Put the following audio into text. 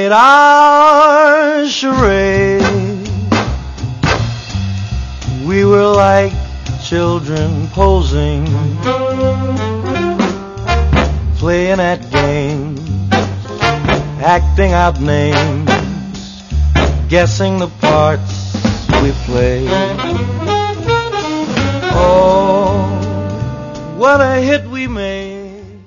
played our charade. We were like children posing, playing at games, acting out names, guessing the parts we played. Oh, what a hit we made.